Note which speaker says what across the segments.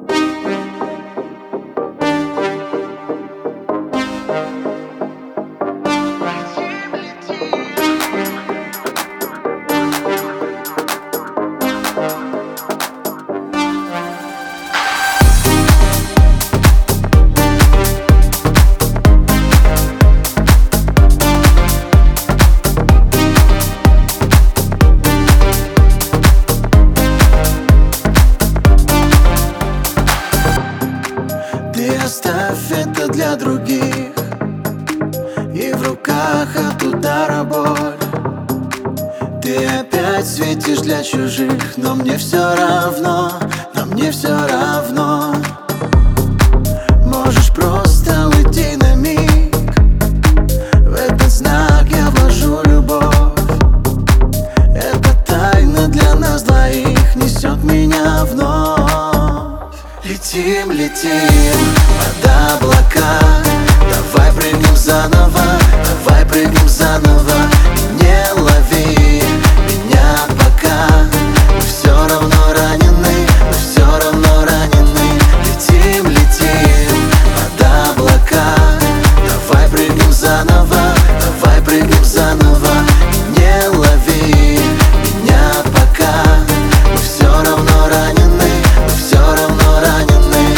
Speaker 1: Оставь это для других, и в руках от удара боль. Ты опять светишь для чужих, но мне все равно, но мне все равно. Можешь просто уйти на миг, в этот знак я вложу любовь. Эта тайна для нас двоих несет меня вновь. Летим, летим под облака, давай прыгнем заново, давай прыгнем заново. И не лови меня пока, мы все равно ранены, мы все равно ранены. Летим, летим под облака, давай прыгнем заново, давай прыгнем заново. И не лови меня пока, мы все равно ранены, мы все равно ранены.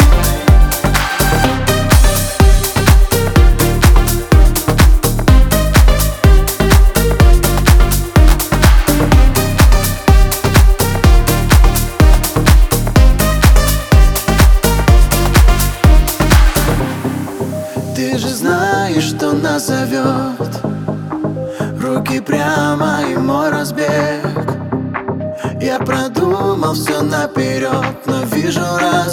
Speaker 1: Ты же знаешь, что нас зовет руки прямо и мой разбег. Я продумал все наперед, но вижу раз